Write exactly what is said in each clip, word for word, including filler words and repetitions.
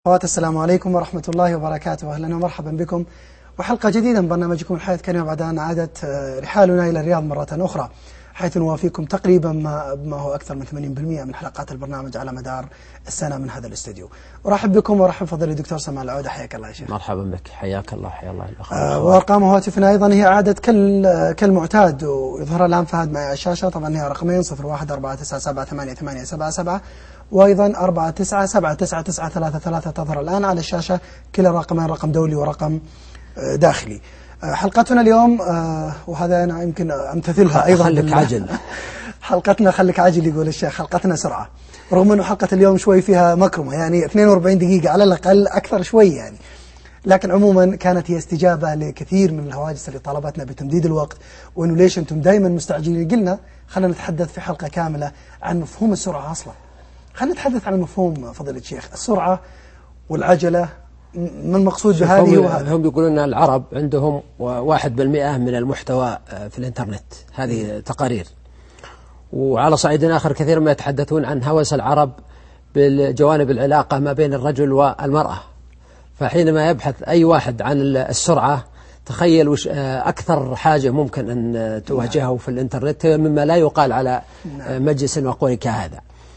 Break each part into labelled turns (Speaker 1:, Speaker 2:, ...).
Speaker 1: السلام عليكم ورحمة الله وبركاته. أهلا ومرحبا بكم وحلقة جديدة من برنامجكم الحياة كريمة، بعد أن عادت رحالنا إلى الرياض مرة أخرى، حيث نوافيكم تقريبا ما, ما هو أكثر من ثمانين بالمئة من حلقات البرنامج على مدار السنة من هذا الاستديو. أرحب بكم وأرحب فضيلة الدكتور سماح العودة، حياك الله يا شيخ.
Speaker 2: مرحبا بك، حياك الله، حيا الله الأخوة.
Speaker 1: آه وأرقام هواتفنا أيضا هي عادت كال كالمعتاد، ويظهر الآن فهد معي على الشاشة. طبعا هي رقمين صفر واحد أربعة تسعة سبعة ثمانية ثمانية سبعة سبعة وأيضا أربعة تسعة سبعة تسعة تسعة ثلاثة ثلاثة تظهر الآن على الشاشة. كلا الرقمين رقم دولي ورقم داخلي. حلقتنا اليوم وهذا أنا يمكن أمتثلها أيضا،
Speaker 2: خليك عجل.
Speaker 1: حلقتنا خليك عجل يقول الشيخ، حلقتنا سرعة، رغم أنه حلقة اليوم شوي فيها مكرمة، يعني اثنين وأربعين دقيقة على الأقل، أكثر شوي يعني، لكن عموما كانت هي استجابة لكثير من الهواجس اللي طلبتنا بتمديد الوقت، وأنه ليش أنتم دائما مستعجلين. قلنا خلينا نتحدث في حلقة كاملة عن مفهوم السرعة أصلا. خلينا نتحدث عن المفهوم فضيلة الشيخ، السرعة والعجلة، ما المقصود بهذه وهذا؟
Speaker 2: هم يقولون أن العرب عندهم واحد بالمئة من المحتوى في الإنترنت، هذه تقارير. وعلى صعيد آخر كثير ما يتحدثون عن هوس العرب بالجوانب العلاقة ما بين الرجل والمرأة. فحينما يبحث أي واحد عن السرعة، تخيل وش أكثر حاجة ممكن أن تواجهه في الإنترنت مما لا يقال على مجلس وقوي كهذا.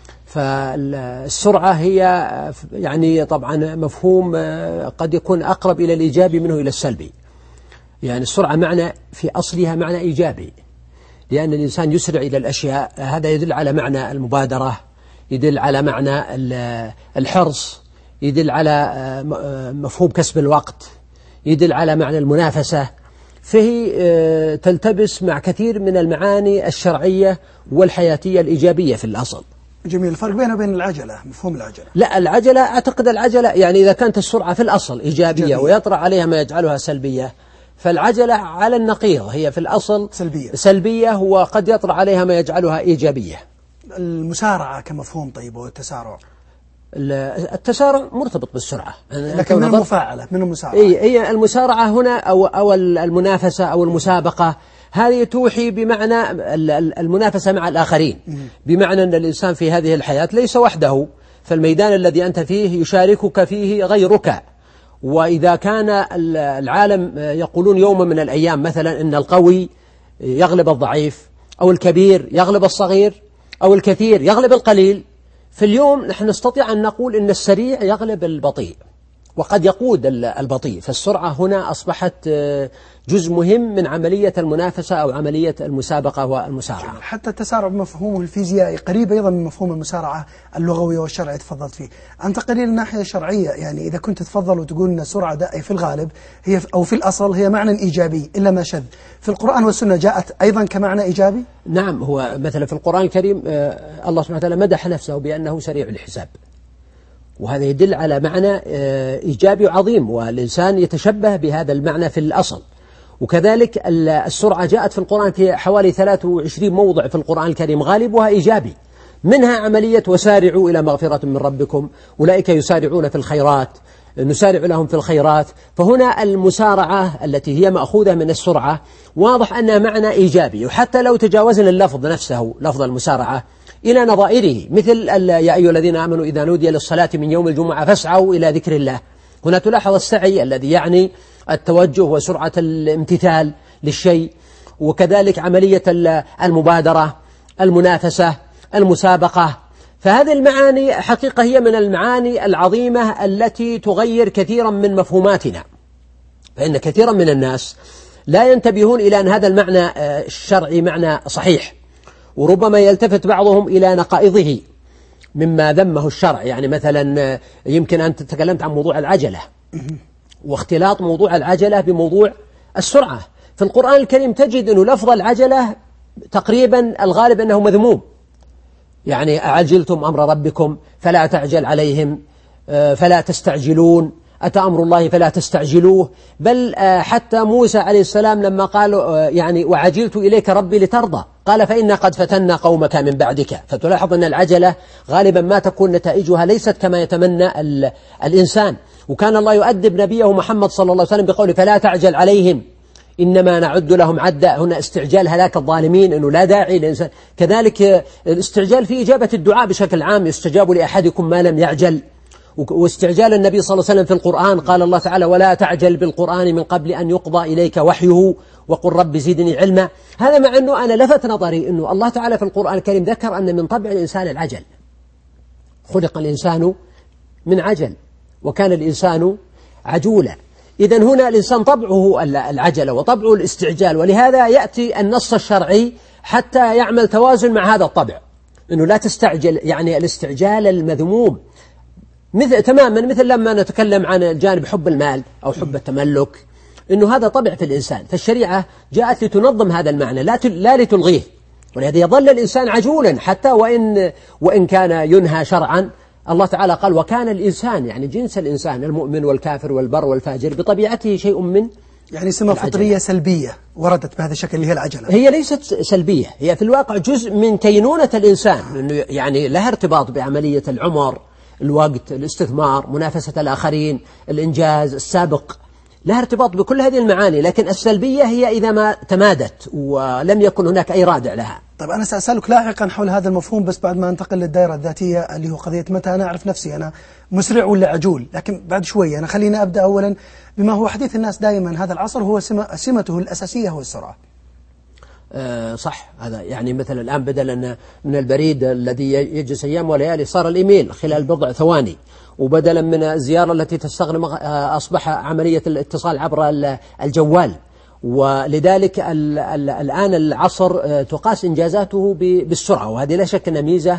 Speaker 2: فالسرعة هي يعني طبعا مفهوم قد يكون أقرب إلى الإيجابي منه إلى السلبي. يعني السرعة معنى في أصلها معنى إيجابي، لأن الإنسان يسرع إلى الأشياء. هذا يدل على معنى المبادرة، يدل على معنى الحرص، يدل على مفهوم كسب الوقت، يدل على معنى المنافسة. فهي تلتبس مع كثير من المعاني الشرعية والحياتية الإيجابية في الأصل.
Speaker 1: جميل. الفرق بينه وبين العجلة، مفهوم العجلة؟
Speaker 2: لا، العجلة أعتقد العجلة يعني إذا كانت السرعة في الأصل إيجابية جميل. ويطرأ عليها ما يجعلها سلبية، فالعجلة على النقيض هي في الأصل
Speaker 1: سلبية,
Speaker 2: سلبية وقد يطرأ عليها ما يجعلها إيجابية.
Speaker 1: المسارعة كمفهوم طيب، والتسارع؟
Speaker 2: التسارع مرتبط بالسرعة،
Speaker 1: لكن من المفاعلة، من المسارعة؟
Speaker 2: إيه هي المسارعة هنا أو أو المنافسة أو المسابقة، هذه توحي بمعنى المنافسة مع الآخرين، بمعنى أن الإنسان في هذه الحياة ليس وحده، فالميدان الذي أنت فيه يشاركك فيه غيرك. وإذا كان العالم يقولون يوم من الأيام مثلا أن القوي يغلب الضعيف، أو الكبير يغلب الصغير، أو الكثير يغلب القليل، في اليوم نحن نستطيع أن نقول أن السريع يغلب البطيء وقد يقود البطيء. فالسرعة هنا أصبحت جزء مهم من عملية المنافسة أو عملية المسابقة والمسارعة.
Speaker 1: حتى التسارع بمفهومه الفيزيائي قريب أيضا من مفهوم المسارعة اللغوية والشرعية تفضلت فيه. أنت قليل الناحية الشرعية، يعني إذا كنت تفضل وتقول أن السرعة دائما في الغالب هي أو في الأصل هي معنى إيجابي إلا ما شذ، في القرآن والسنة جاءت أيضا كمعنى إيجابي؟
Speaker 2: نعم، هو مثلا في القرآن الكريم الله سبحانه وتعالى مدح نفسه بأنه سريع الحساب، وهذا يدل على معنى إيجابي عظيم، والإنسان يتشبه بهذا المعنى في الأصل. وكذلك السرعة جاءت في القرآن في حوالي ثلاثة وعشرين موضع في القرآن الكريم، غالبها إيجابي، منها عملية وسارعوا إلى مغفرة من ربكم، أولئك يسارعون في الخيرات، نسارع لهم في الخيرات. فهنا المسارعة التي هي مأخوذة من السرعة واضح أنها معنى إيجابي. وحتى لو تجاوزنا اللفظ نفسه، لفظ المسارعة، إلى نظائره، مثل يا أيها الذين آمنوا إذا نودي للصلاة من يوم الجمعة فاسعوا إلى ذكر الله. هنا تلاحظ السعي الذي يعني التوجه وسرعة الامتثال للشيء، وكذلك عملية المبادرة، المنافسة، المسابقة. فهذه المعاني حقيقة هي من المعاني العظيمة التي تغير كثيرا من مفهوماتنا، فإن كثيرا من الناس لا ينتبهون إلى أن هذا المعنى الشرعي معنى صحيح، وربما يلتفت بعضهم إلى نقائضه مما ذمه الشرع. يعني مثلا يمكن أن تتكلمت عن موضوع العجلة واختلاط موضوع العجلة بموضوع السرعة. في القرآن الكريم تجد أنه لفظ العجلة تقريبا الغالب أنه مذموم، يعني أعجلتم أمر ربكم فلا تعجل عليهم، فلا تستعجلون، أتى أمر الله فلا تستعجلوه. بل حتى موسى عليه السلام لما قالوا يعني وعجلت إليك ربي لترضى، قال فإنا قد فتنا قومك من بعدك. فتلاحظ أن العجلة غالبا ما تكون نتائجها ليست كما يتمنى الإنسان. وكان الله يؤدب نبيه محمد صلى الله عليه وسلم بقوله فلا تعجل عليهم إنما نعد لهم عدا. هنا استعجال هلاك الظالمين، أنه لا داعي للإنسان. كذلك الاستعجال في إجابة الدعاء بشكل عام، يستجاب لأحدكم ما لم يعجل. واستعجال النبي صلى الله عليه وسلم في القرآن، قال الله تعالى ولا تعجل بالقرآن من قبل أن يقضى إليك وحيه وقل رب زدني علما. هذا مع أنه أنا لفت نظري أنه الله تعالى في القرآن الكريم ذكر أن من طبع الإنسان العجل، خلق الإنسان من عجل وكان الإنسان عجولا. إذن هنا الإنسان طبعه العجلة وطبعه الاستعجال، ولهذا يأتي النص الشرعي حتى يعمل توازن مع هذا الطبع، أنه لا تستعجل، يعني الاستعجال المذموم مثل تماما مثل لما نتكلم عن الجانب حب المال أو حب التملك، أنه هذا طبع في الإنسان، فالشريعة جاءت لتنظم هذا المعنى لا لا لتلغيه، ولهذا يظل الإنسان عجولا حتى وإن وإن كان ينهى شرعا. الله تعالى قال وكان الإنسان، يعني جنس الإنسان المؤمن والكافر والبر والفاجر بطبيعته شيء من
Speaker 1: يعني سمة فطرية سلبية وردت بهذا الشكل اللي هي العجلة.
Speaker 2: هي ليست سلبية، هي في الواقع جزء من كينونة الإنسان، إنه يعني لها ارتباط بعملية العمر، الوقت، الاستثمار، منافسة الآخرين، الإنجاز السابق، لها ارتباط بكل هذه المعاني. لكن السلبية هي إذا ما تمادت ولم يكن هناك أي رادع لها.
Speaker 1: طيب أنا سأسألك لاحقا حول هذا المفهوم، بس بعد ما انتقل للدائرة الذاتية اللي هو قضية متى أنا أعرف نفسي أنا مسرع ولا عجول، لكن بعد شوية أنا خلينا أبدأ أولا بما هو حديث الناس دائما هذا العصر، هو سمته الأساسية هو السرعة.
Speaker 2: أه صح، هذا يعني مثلا الآن بدلا من البريد الذي يجلس أيام وليالي صار الإيميل خلال بضع ثواني، وبدلا من الزيارة التي تستغرق أصبح عملية الاتصال عبر الجوال. ولذلك الآن العصر تقاس إنجازاته بالسرعة، وهذه لا شك أنها ميزة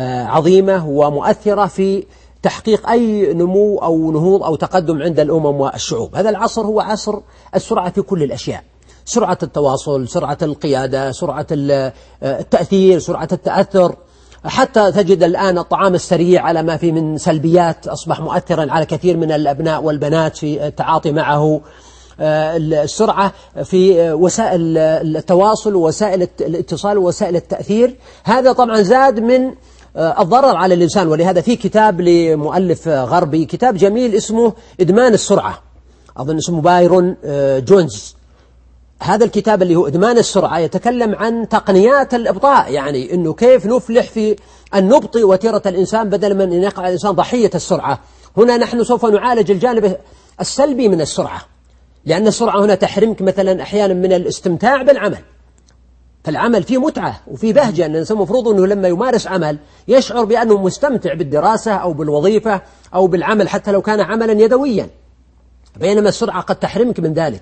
Speaker 2: عظيمة ومؤثرة في تحقيق أي نمو أو نهوض أو تقدم عند الأمم والشعوب. هذا العصر هو عصر السرعة في كل الأشياء، سرعة التواصل، سرعة القيادة، سرعة التأثير، سرعة التأثر. حتى تجد الآن الطعام السريع على ما فيه من سلبيات أصبح مؤثرا على كثير من الأبناء والبنات في التعاطي معه. السرعة في وسائل التواصل ووسائل الاتصال ووسائل التأثير، هذا طبعا زاد من الضرر على الإنسان. ولهذا في كتاب لمؤلف غربي، كتاب جميل اسمه إدمان السرعة، أظن اسمه بايرون جونز. هذا الكتاب اللي هو إدمان السرعة يتكلم عن تقنيات الإبطاء، يعني أنه كيف نفلح في أن نبطئ وتيرة الإنسان بدل من أن يقع الإنسان ضحية السرعة. هنا نحن سوف نعالج الجانب السلبي من السرعة، لأن السرعة هنا تحرمك مثلا أحيانا من الاستمتاع بالعمل، فالعمل فيه متعة وفيه بهجة، أن الإنسان مفروض أنه لما يمارس عمل يشعر بأنه مستمتع بالدراسة أو بالوظيفة أو بالعمل حتى لو كان عملا يدويا، بينما السرعة قد تحرمك من ذلك.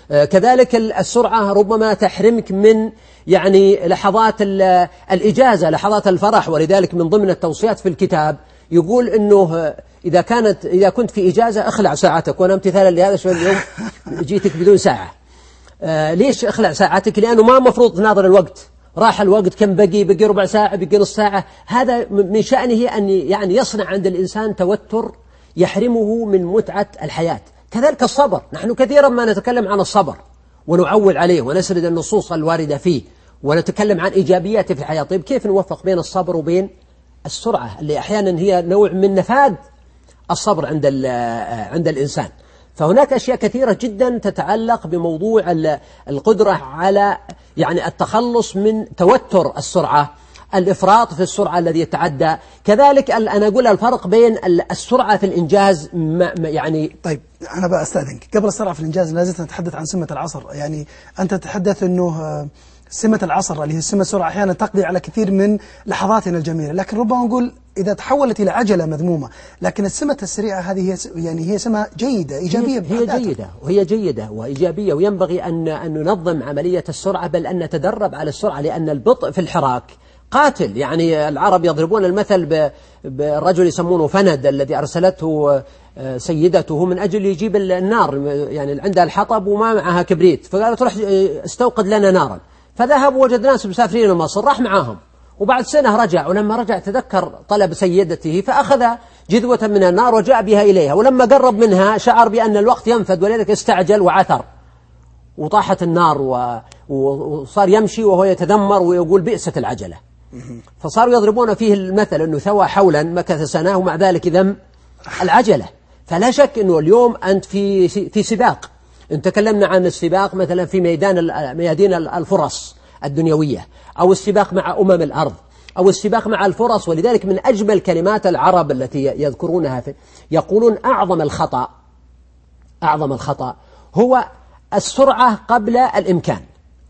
Speaker 2: كذلك السرعة ربما تحرمك من يعني لحظات الإجازة، لحظات الفرح. ولذلك من ضمن التوصيات في الكتاب يقول أنه إذا كانت إذا كنت في إجازة اخلع ساعتك، وأنا امتثالا لهذا شوي اليوم جيتك بدون ساعة. آه ليش اخلع ساعتك؟ لأنه ما مفروض تناظر الوقت، راح الوقت كم بقي، بقي ربع ساعة، بقي نص ساعة. هذا من شأنه أن يعني يصنع عند الإنسان توتر يحرمه من متعة الحياة. كذلك الصبر، نحن كثيرا ما نتكلم عن الصبر ونعول عليه ونسرد النصوص الواردة فيه ونتكلم عن إيجابياته في الحياة. طيب كيف نوفق بين الصبر وبين السرعة اللي أحيانا هي نوع من نفاذ الصبر عند عند الإنسان؟ فهناك أشياء كثيرة جدا تتعلق بموضوع القدرة على يعني التخلص من توتر السرعة، الإفراط في السرعة الذي يتعدى. كذلك أنا أقول الفرق بين السرعة في الإنجاز يعني.
Speaker 1: طيب أنا بقى أستاذنك قبل السرعة في الإنجاز لازلت نتحدث عن سمة العصر. يعني أنت تتحدث أنه سمة العصر اللي هي سمة السرعة أحيانا تقضي على كثير من لحظاتنا الجميلة، لكن ربما نقول إذا تحولت إلى عجلة مذمومة. لكن السمة السريعة هذه هي يعني هي سمة جيدة إيجابية.
Speaker 2: هي, هي جيدة وهي جيدة وإيجابية، وينبغي أن أن ننظم عملية السرعة، بل أن نتدرب على السرعة، لأن البطء في الحراك قاتل. يعني العرب يضربون المثل بالرجل يسمونه فند الذي أرسلته سيدته من أجل يجيب النار، يعني عندها الحطب وما معها كبريت، فقالت روح استوقد لنا نارا. فذهب وجد ناس مسافرين مصر، راح معاهم، وبعد سنة رجع، ولما رجع تذكر طلب سيدته فأخذ جذوة من النار وجاء بها إليها، ولما قرب منها شعر بأن الوقت ينفد، ولذلك استعجل وعثر وطاحت النار وصار يمشي وهو يتذمر ويقول بئست العجلة. فصاروا يضربون فيه المثل أنه ثوى حولا مكث سنة ومع ذلك ذم العجلة. فلا شك أنه اليوم أنت في في سباق. إن تكلمنا عن السباق مثلا في ميدان ميادين الفرص الدنيوية، أو السباق مع أمم الأرض، أو السباق مع الفرص. ولذلك من أجمل كلمات العرب التي يذكرونها في يقولون أعظم الخطأ أعظم الخطأ هو السرعة قبل الإمكان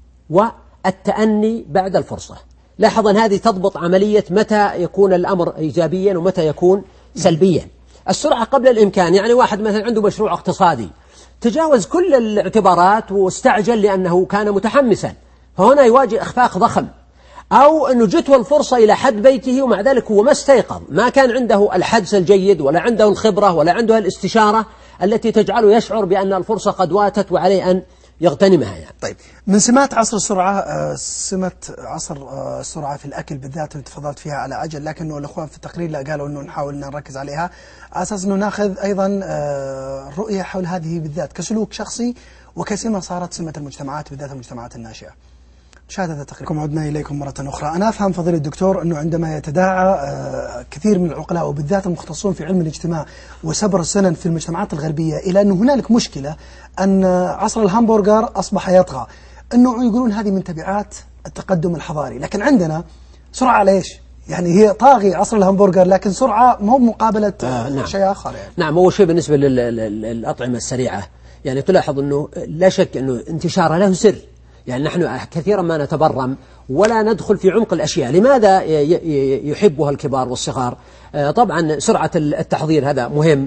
Speaker 2: والتأني بعد الفرصة. لاحظ أن هذه تضبط عملية متى يكون الأمر إيجابيا ومتى يكون سلبيا. السرعة قبل الإمكان يعني واحد مثلا عنده مشروع اقتصادي تجاوز كل الاعتبارات واستعجل لأنه كان متحمسا، فهنا يواجه إخفاق ضخم. أو أنه جته الفرصة إلى حد بيته ومع ذلك هو ما استيقظ، ما كان عنده الحدس الجيد ولا عنده الخبرة ولا عنده الاستشارة التي تجعله يشعر بأن الفرصة قد واتت وعليه أن يغتنمها يعني.
Speaker 1: طيب، من سمات عصر السرعة سمة عصر السرعة في الأكل بالذات اللي تفضلت فيها على عجل، لكنه الأخوان في التقرير لا قالوا أنه نحاول نركز عليها على أساس أنه ناخذ أيضا رؤية حول هذه بالذات كسلوك شخصي وكسمة صارت سمة المجتمعات بالذات المجتمعات الناشئة. شاهد هذا التقرير. عدنا إليكم مرة أخرى. أنا أفهم فضيلة الدكتور أنه عندما يتداعى كثير من العقلاء وبالذات المختصون في علم الاجتماع وسبر السنن في المجتمعات الغربية إلى أنه هنالك مشكلة أن عصر الهامبرجر أصبح يطغى، أنه يقولون هذه من تبعات التقدم الحضاري. لكن عندنا سرعة على إيش؟ يعني هي طاغي عصر الهامبرجر لكن سرعة مو مقابلة
Speaker 2: آه نعم.
Speaker 1: شيء آخر يعني.
Speaker 2: نعم، هو شيء بالنسبة للأطعمة السريعة يعني تلاحظ أنه لا شك أنه انتشارها له سر. يعني نحن كثيرا ما نتبرم ولا ندخل في عمق الأشياء. لماذا يحبها الكبار والصغار؟ طبعا سرعة التحضير هذا مهم،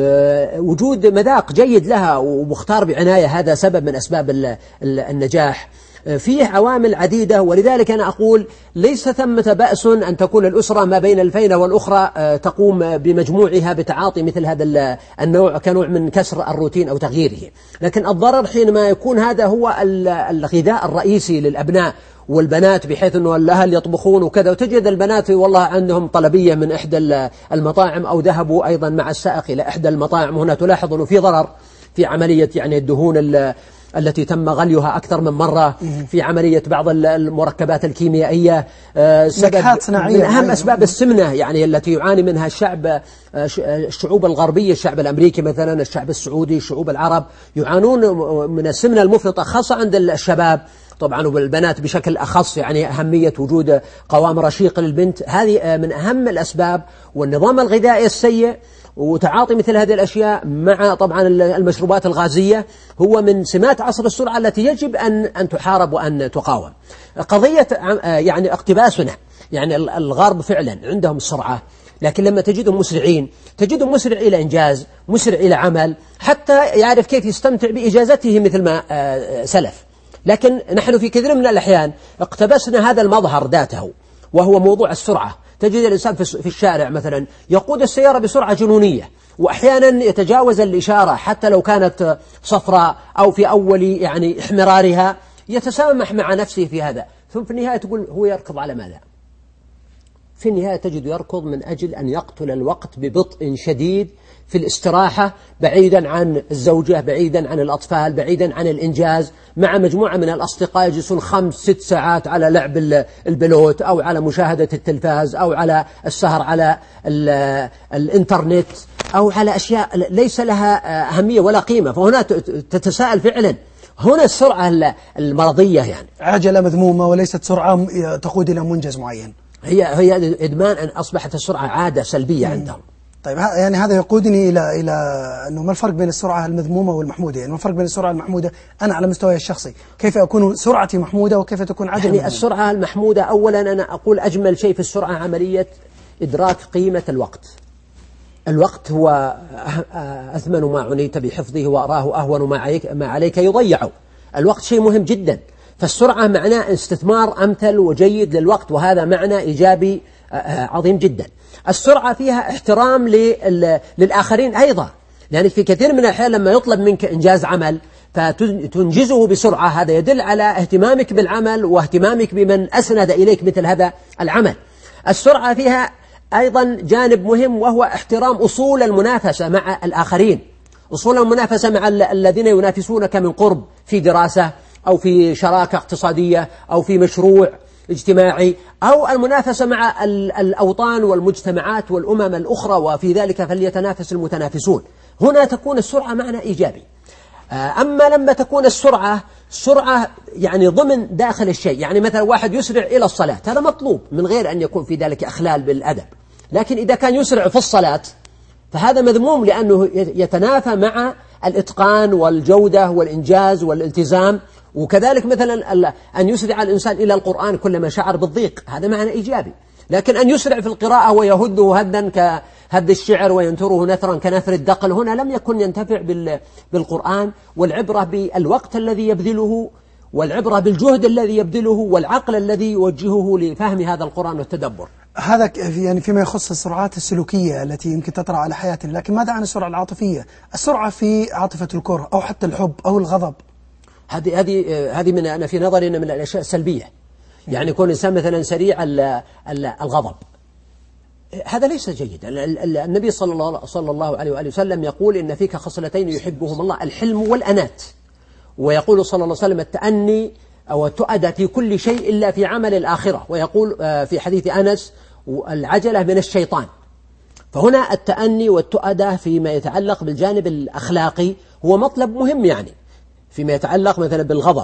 Speaker 2: وجود مذاق جيد لها ومختار بعناية هذا سبب من أسباب النجاح. فيه عوامل عديدة، ولذلك أنا أقول ليس ثمة بأس أن تكون الأسرة ما بين الفينة والأخرى تقوم بمجموعها بتعاطي مثل هذا النوع كنوع من كسر الروتين أو تغييره. لكن الضرر حينما يكون هذا هو الغذاء الرئيسي للأبناء والبنات، بحيث أنه الأهل يطبخون وكذا، وتجد البنات والله عندهم طلبية من إحدى المطاعم أو ذهبوا أيضا مع السائق إلى إحدى المطاعم. هنا تلاحظ أنه في ضرر في عملية يعني الدهون التي تم غليها أكثر من مرة، في عملية بعض المركبات الكيميائية، سبب من أهم أسباب السمنة يعني التي يعاني منها الشعب الشعوب الغربية، الشعب الأمريكي مثلا، الشعب السعودي، الشعوب العرب يعانون من السمنة المفرطة خاصة عند الشباب طبعا والبنات بشكل أخص. يعني أهمية وجود قوام رشيق للبنت هذه من أهم الأسباب، والنظام الغذائي السيء وتعاطي مثل هذه الأشياء مع طبعا المشروبات الغازية هو من سمات عصر السرعة التي يجب أن أن تحارب وأن تقاوم. قضية يعني اقتباسنا، يعني الغرب فعلا عندهم السرعة، لكن لما تجدهم مسرعين تجدهم مسرع إلى إنجاز، مسرع إلى عمل، حتى يعرف كيف يستمتع بإجازته مثل ما سلف. لكن نحن في كثير من الأحيان اقتبسنا هذا المظهر ذاته وهو موضوع السرعة. تجد الإنسان في الشارع مثلا يقود السيارة بسرعة جنونية، وأحيانا يتجاوز الإشارة حتى لو كانت صفراء أو في أول يعني احمرارها، يتسامح مع نفسه في هذا، ثم في النهاية تقول هو يركض على ماذا؟ في النهاية تجد يركض من أجل أن يقتل الوقت ببطء شديد في الاستراحة، بعيدا عن الزوجة، بعيدا عن الأطفال، بعيدا عن الإنجاز، مع مجموعة من الأصدقاء يجلسون خمس ست ساعات على لعب البلوت أو على مشاهدة التلفاز أو على السهر على الإنترنت أو على أشياء ليس لها أهمية ولا قيمة. فهنا تتساءل فعلا، هنا السرعة المرضية يعني
Speaker 1: عجلة مذمومة وليست سرعة تقود إلى منجز معين.
Speaker 2: هي هي إدمان أن أصبحت السرعة عادة سلبية عندهم.
Speaker 1: طيب يعني هذا يقودني إلى إلى أنه ما الفرق بين السرعة المذمومة والمحمودة؟ يعني ما الفرق بين السرعة المحمودة أنا على مستواي الشخصي، كيف أكون سرعتي محمودة وكيف تكون عجلة
Speaker 2: يعني
Speaker 1: مذمومة؟
Speaker 2: السرعة المحمودة أولا أنا أقول أجمل شيء في السرعة عملية إدراك قيمة الوقت. الوقت هو أثمن ما عنيت بحفظه وأراه أهون ما عليك, ما عليك يضيعه. الوقت شيء مهم جدا، فالسرعة معناه استثمار أمثل وجيد للوقت، وهذا معنى إيجابي عظيم جدا. السرعة فيها احترام للآخرين أيضا، لأن في كثير من الأحيان لما يطلب منك إنجاز عمل فتنجزه بسرعة هذا يدل على اهتمامك بالعمل واهتمامك بمن أسند إليك مثل هذا العمل. السرعة فيها أيضا جانب مهم وهو احترام أصول المنافسة مع الآخرين، أصول المنافسة مع الذين ينافسونك من قرب في دراسة أو في شراكة اقتصادية أو في مشروع اجتماعي، أو المنافسة مع الأوطان والمجتمعات والأمم الأخرى، وفي ذلك فليتنافس المتنافسون. هنا تكون السرعة معنى إيجابي. أما لما تكون السرعة سرعة يعني ضمن داخل الشيء، يعني مثلا واحد يسرع إلى الصلاة هذا مطلوب من غير أن يكون في ذلك إخلال بالأدب، لكن إذا كان يسرع في الصلاة فهذا مذموم لأنه يتنافى مع الإتقان والجودة والإنجاز والالتزام. وكذلك مثلا أن يسرع الإنسان إلى القرآن كلما شعر بالضيق هذا معنى إيجابي، لكن أن يسرع في القراءة ويهده هدا كهد الشعر وينثره نثرا كنثر الدقل هنا لم يكن ينتفع بالقرآن. والعبرة بالوقت الذي يبذله، والعبرة بالجهد الذي يبذله، والعقل الذي يوجهه لفهم هذا القرآن والتدبر.
Speaker 1: هذا يعني فيما يخص السرعات السلوكية التي يمكن تطرأ على حياتنا، لكن ماذا عن السرعة العاطفية؟ السرعة في عاطفة الكره أو حتى الحب أو الغضب،
Speaker 2: هذه هذه هذه من أنا في نظري من الأشياء السلبية. يعني يكون الإنسان مثلا سريع الغضب هذا ليس جيد. النبي صلى الله صلى الله عليه وآله وسلم يقول إن فيك خصلتين يحبهم الله الحلم والأنات، ويقول صلى الله عليه وسلم التأني أو التؤدى في كل شيء إلا في عمل الآخرة، ويقول في حديث أنس العجلة من الشيطان. فهنا التأني والتؤدى فيما يتعلق بالجانب الأخلاقي هو مطلب مهم، يعني فيما يتعلق مثلا بالغضب،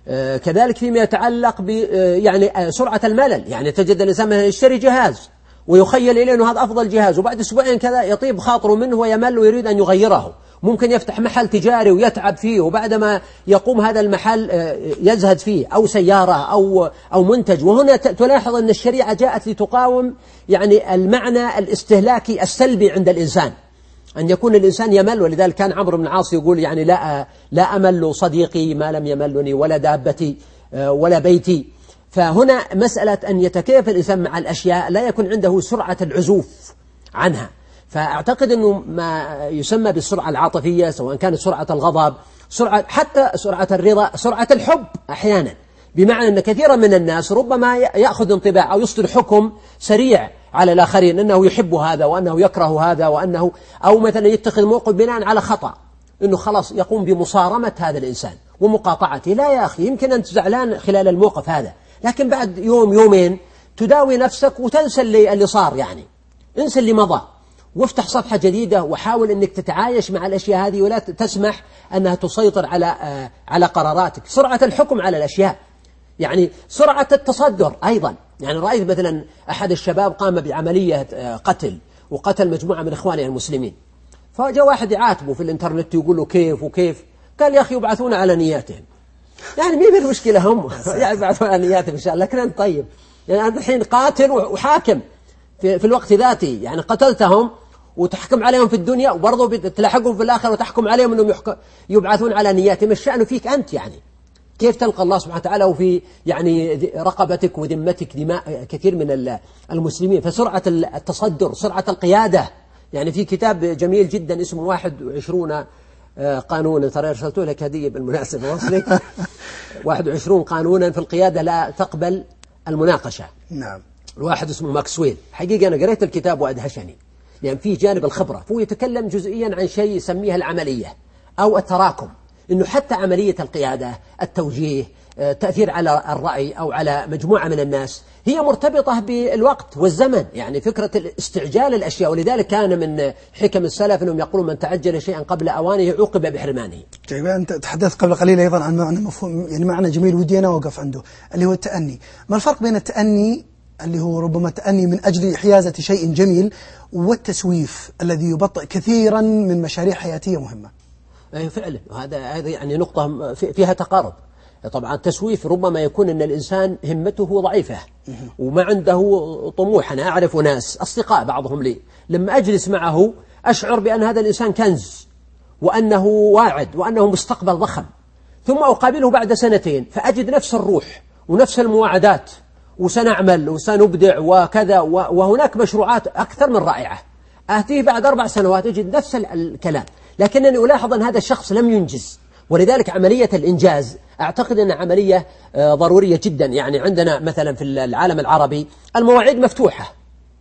Speaker 2: كذلك فيما يتعلق ب يعني سرعة الملل. يعني تجد الإنسان مثلا يشتري جهاز ويخيل إليه أنه هذا أفضل جهاز، وبعد أسبوعين كذا يطيب خاطره منه ويمل ويريد أن يغيره. ممكن يفتح محل تجاري ويتعب فيه، وبعدما يقوم هذا المحل يزهد فيه، أو سيارة أو أو منتج. وهنا تلاحظ أن الشريعة جاءت لتقاوم يعني المعنى الاستهلاكي السلبي عند الإنسان، أن يكون الإنسان يمل. ولذلك كان عمرو بن العاص يقول يعني لا لا أمل صديقي ما لم يملني ولا دابتي ولا بيتي. فهنا مسألة أن يتكيف الإنسان مع الأشياء، لا يكون عنده سرعة العزوف عنها. فأعتقد أنه ما يسمى بالسرعة العاطفية، سواء كانت سرعة الغضب، سرعة حتى سرعة الرضا، سرعة الحب أحيانا، بمعنى أن كثيرا من الناس ربما يأخذ انطباع أو يصدر حكم سريع على الآخرين أنه يحب هذا وأنه يكره هذا، وأنه أو مثلا يتخذ موقف بناء على خطأ، أنه خلاص يقوم بمصارمة هذا الإنسان ومقاطعته. لا يا أخي، يمكن أنت زعلان خلال الموقف هذا، لكن بعد يوم يومين تداوي نفسك وتنسى اللي, اللي صار، يعني انسى اللي مضى وافتح صفحة جديدة، وحاول أنك تتعايش مع الأشياء هذه ولا تسمح أنها تسيطر على على قراراتك. سرعة الحكم على الأشياء، يعني سرعة التصدر أيضا. يعني رأيت مثلا أحد الشباب قام بعملية قتل وقتل مجموعة من إخوانه المسلمين، فجاء واحد يعاتبه في الإنترنت يقول له كيف وكيف، قال يا أخي يبعثون على نياتهم. يعني مين المشكلة، هم يبعثون على نياتهم إن شاء الله، لكن أنت طيب. يعني أنت الحين قاتل وحاكم في, في الوقت ذاته، يعني قتلتهم وتحكم عليهم في الدنيا، وبرضه تلاحقهم في الآخرة وتحكم عليهم أنهم يبعثون على نياتهم. الشأن فيك أنت، يعني كيف تلقى الله سبحانه وتعالى وفي يعني رقبتك وذمتك دماء كثير من المسلمين. فسرعة التصدر، سرعة القيادة. يعني في كتاب جميل جدا اسمه واحد وعشرون قانونا، ترى أرسلته لك هدية بالمناسبة وصلك. واحد وعشرون قانونا في القيادة لا تقبل المناقشة.
Speaker 1: نعم.
Speaker 2: الواحد اسمه ماكسويل. حقيقة أنا قريت الكتاب وأدهشني، لأن يعني في جانب الخبرة، فهو يتكلم جزئيا عن شيء يسميها العملية أو التراكم، إنه حتى عملية القيادة، التوجيه، تأثير على الرأي أو على مجموعة من الناس، هي مرتبطة بالوقت والزمن. يعني فكرة الاستعجال الأشياء، ولذلك كان من حكم السلف أنهم يقولون من تعجل شيئا قبل أوانه عوقب بحرمانه.
Speaker 1: طيب، أنت تحدثت قبل قليل أيضا عن معنى مفهوم، يعني معنى جميل ودي أنا أوقف عنده، اللي هو التأني. ما الفرق بين التأني اللي هو ربما التأني من أجل حيازة شيء جميل، والتسويف الذي يبطئ كثيرا من مشاريع حياتية مهمة؟
Speaker 2: أي فعلا، وهذا هذا يعني نقطة فيها تقارب. طبعا التسويف ربما يكون أن الإنسان همته ضعيفة وما عنده طموح. أنا أعرف ناس أصدقاء بعضهم لي لما أجلس معه أشعر بأن هذا الإنسان كنز، وأنه واعد، وأنه مستقبل ضخم، ثم أقابله بعد سنتين فأجد نفس الروح ونفس المواعدات، وسنعمل وسنبدع وكذا، وهناك مشروعات أكثر من رائعة. آتيه بعد أربع سنوات أجد نفس الكلام، لكنني ألاحظ أن هذا الشخص لم ينجز. ولذلك عملية الإنجاز أعتقد أنها عملية ضرورية جدا. يعني عندنا مثلا في العالم العربي المواعيد مفتوحة،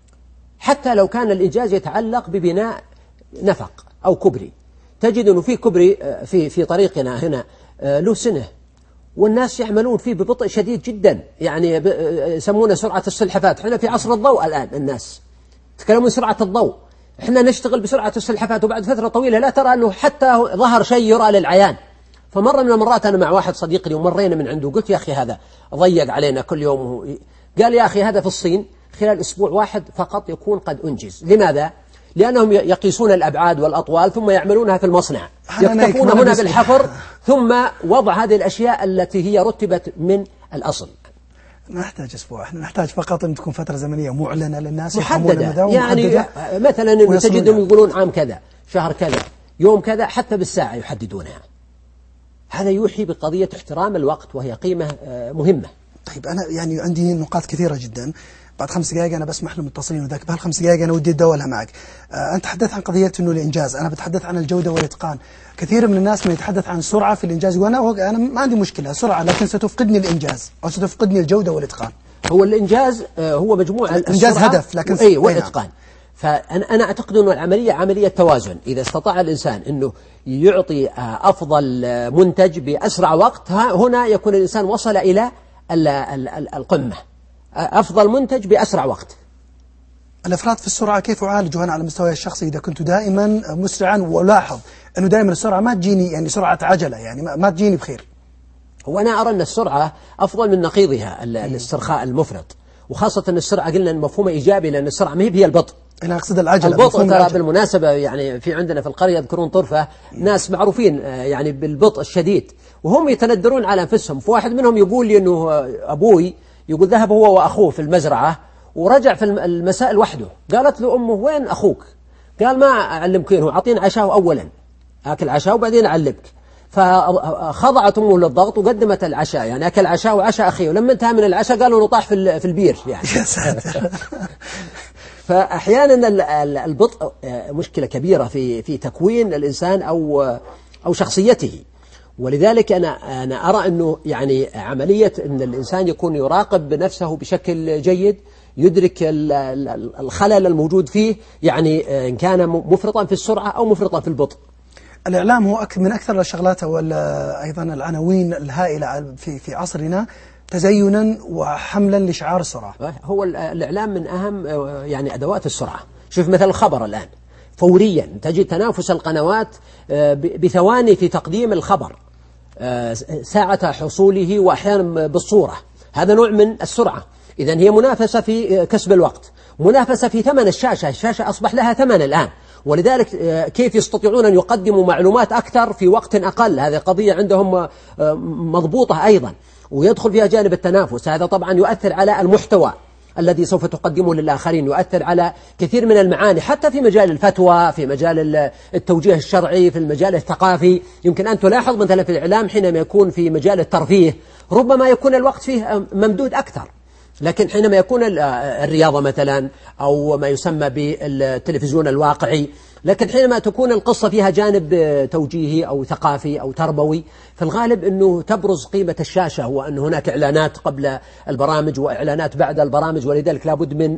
Speaker 2: حتى لو كان الإنجاز يتعلق ببناء نفق أو كبري، تجد أنه في كبري في في طريقنا هنا له سنة والناس يعملون فيه ببطء شديد جدا، يعني يسمونه سرعة السلحفات. احنا في عصر الضوء الآن، الناس تكلمون سرعة الضوء، احنا نشتغل بسرعة السلحفات، وبعد فترة طويلة لا ترى أنه حتى ظهر شيء يرى للعيان. فمرة من المرات أنا مع واحد صديق لي ومرينا من عنده، قلت يا أخي هذا ضيق علينا كل يوم. قال يا أخي هذا في الصين خلال أسبوع واحد فقط يكون قد أنجز. لماذا؟ لأنهم يقيسون الأبعاد والأطوال ثم يعملونها في المصنع، يكتفون هنا بالحفر ثم وضع هذه الأشياء التي هي رتبت من الأصل.
Speaker 1: نحتاج أسبوع، احنا نحتاج فقط أن تكون فترة زمنية معلنة للناس
Speaker 2: محددة، يعني مثلا تجدهم يقولون عام كذا، شهر كذا، يوم كذا، حتى بالساعة يحددونها. هذا يوحي بقضية احترام الوقت وهي قيمة مهمة.
Speaker 1: طيب أنا يعني عندي نقاط كثيرة جدا، بعد خمس دقائق أنا بسمح للمتصلين وذاك، بهالخمس دقائق أنا ودي أتداولها معك. آه أنت تحدثت عن قضية إنه الإنجاز، أنا بتحدث عن الجودة والإتقان. كثير من الناس من يتحدث عن السرعة في الإنجاز، وأنا أنا ما عندي مشكلة سرعة، لكن ستفقدني الإنجاز أو ستفقدني الجودة والإتقان.
Speaker 2: هو الإنجاز هو مجموعة
Speaker 1: الإنجاز هدف، لكن
Speaker 2: أي والإتقان. فأنا أنا أعتقد أن العملية عملية توازن. إذا استطاع الإنسان أنه يعطي أفضل منتج بأسرع وقت، هنا يكون الإنسان وصل إلى القمة، أفضل منتج بأسرع وقت.
Speaker 1: الإفراط في السرعة كيف أعالجه أنا على مستوى الشخصي إذا كنت دائما مسرعا، ولاحظ أنه دائما السرعة ما تجيني يعني سرعة عجلة، يعني ما تجيني بخير.
Speaker 2: هو أنا أرى أن السرعة أفضل من نقيضها الاسترخاء المفرط، وخاصة أن السرعة قلنا مفهوم إيجابي، لأن السرعة ما هي البطء.
Speaker 1: أنا أقصد العجلة.
Speaker 2: البطء ترى بالمناسبة يعني في عندنا في القرية يذكرون طرفة ناس معروفين يعني بالبطء الشديد، وهم يتندرون على أنفسهم. فواحد منهم يقول لي أنه أبوي يقول ذهب هو وأخوه في المزرعة ورجع في المساء لوحده. قالت له أمه وين أخوك؟ قال ما أعلمك، هو أعطينا عشاء أولا، أكل عشاء وبعدين أعلمك. فخضعت أمه للضغط وقدمت العشاء، يعني أكل عشاء وعشاء أخيه، ولما انتهى من العشاء قالوا نطاح في البير يعني. فأحيانا البطء مشكلة كبيرة في في تكوين الإنسان أو أو شخصيته. ولذلك أنا أنا أرى أنه يعني عملية أن الإنسان يكون يراقب نفسه بشكل جيد، يدرك الخلل الموجود فيه، يعني إن كان مفرطا في السرعة أو مفرطا في البطء.
Speaker 1: الإعلام هو من أكثر الشغلات وأيضا العناوين الهائلة في في عصرنا تزينا وحملا لشعار السرعة.
Speaker 2: هو الإعلام من أهم يعني أدوات السرعة. شوف مثل الخبر الآن فوريا تجد تنافس القنوات بثواني في تقديم الخبر، ساعة حصوله وأحيانا بالصورة. هذا نوع من السرعة. إذن هي منافسة في كسب الوقت، منافسة في ثمن الشاشة. الشاشة أصبح لها ثمن الآن، ولذلك كيف يستطيعون أن يقدموا معلومات أكثر في وقت أقل؟ هذه قضية عندهم مضبوطة أيضا، ويدخل فيها جانب التنافس. هذا طبعا يؤثر على المحتوى الذي سوف تقدمه للآخرين، يؤثر على كثير من المعاني، حتى في مجال الفتوى، في مجال التوجيه الشرعي، في المجال الثقافي. يمكن أن تلاحظ مثلا في الإعلام حينما يكون في مجال الترفيه ربما يكون الوقت فيه ممدود أكثر، لكن حينما يكون الرياضة مثلا أو ما يسمى بالتلفزيون الواقعي، لكن حينما تكون القصة فيها جانب توجيهي أو ثقافي أو تربوي، في الغالب أنه تبرز قيمة الشاشة، وأن هناك إعلانات قبل البرامج وإعلانات بعد البرامج، ولذلك لابد من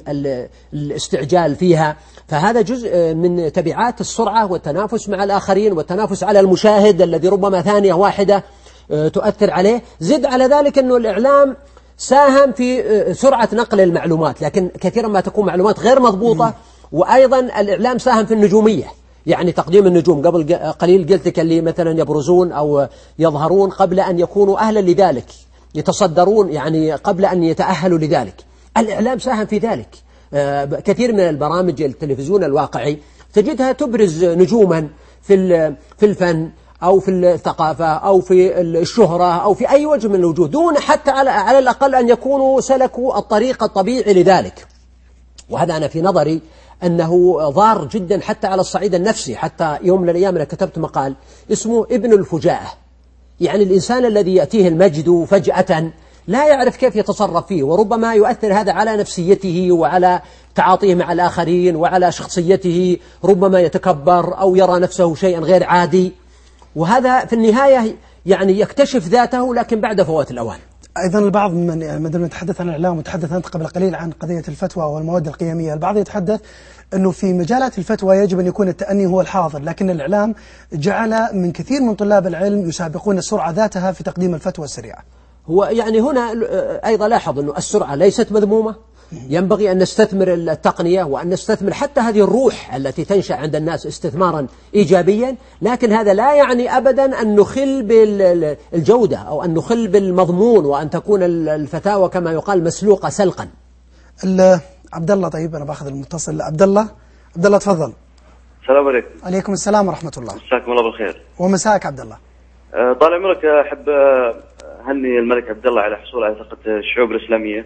Speaker 2: الاستعجال فيها. فهذا جزء من تبعات السرعة والتنافس مع الآخرين والتنافس على المشاهد الذي ربما ثانية واحدة تؤثر عليه. زد على ذلك أنه الإعلام ساهم في سرعة نقل المعلومات، لكن كثيرا ما تكون معلومات غير مضبوطة. وأيضا الإعلام ساهم في النجومية، يعني تقديم النجوم. قبل قليل قلت لك اللي مثلا يبرزون أو يظهرون قبل أن يكونوا أهلا لذلك، يتصدرون يعني قبل أن يتأهلوا لذلك. الإعلام ساهم في ذلك. كثير من البرامج التلفزيون الواقعي تجدها تبرز نجوما في في الفن أو في الثقافة أو في الشهرة أو في أي وجه من الوجوه، دون حتى على على الأقل أن يكونوا سلكوا الطريق الطبيعي لذلك. وهذا أنا في نظري أنه ضار جدا حتى على الصعيد النفسي. حتى يوم من الأيام أنا كتبت مقال اسمه ابن الفجاءة، يعني الإنسان الذي يأتيه المجد فجأة لا يعرف كيف يتصرف فيه، وربما يؤثر هذا على نفسيته وعلى تعاطيه مع الآخرين وعلى شخصيته. ربما يتكبر أو يرى نفسه شيئا غير عادي، وهذا في النهاية يعني يكتشف ذاته لكن بعد فوات الأوان.
Speaker 1: أيضا البعض من يعني مثل ما نتحدث عن الإعلام وتحدث أنت قبل قليل عن قضية الفتوى والمواد القيمية، البعض يتحدث أنه في مجالات الفتوى يجب أن يكون التأني هو الحاضر، لكن الإعلام جعل من كثير من طلاب العلم يسابقون السرعة ذاتها في تقديم الفتوى السريعة.
Speaker 2: هو يعني هنا أيضا لاحظ أنه السرعة ليست مذمومة، ينبغي أن نستثمر التقنية وأن نستثمر حتى هذه الروح التي تنشأ عند الناس استثمارا إيجابيا، لكن هذا لا يعني أبدا أن نخل بالجودة أو أن نخل بالمضمون وأن تكون الفتاوى كما يقال مسلوقة سلقا.
Speaker 1: عبد الله، طيب أنا باخذ المتصل. عبد الله، عبد الله تفضل.
Speaker 3: السلام عليكم.
Speaker 1: عليكم السلام ورحمة الله.
Speaker 3: مساكم الله بالخير.
Speaker 1: ومساك عبد الله.
Speaker 3: أه طال عمرك، أحب أهني الملك عبد الله على حصوله على ثقة الشعوب الإسلامية.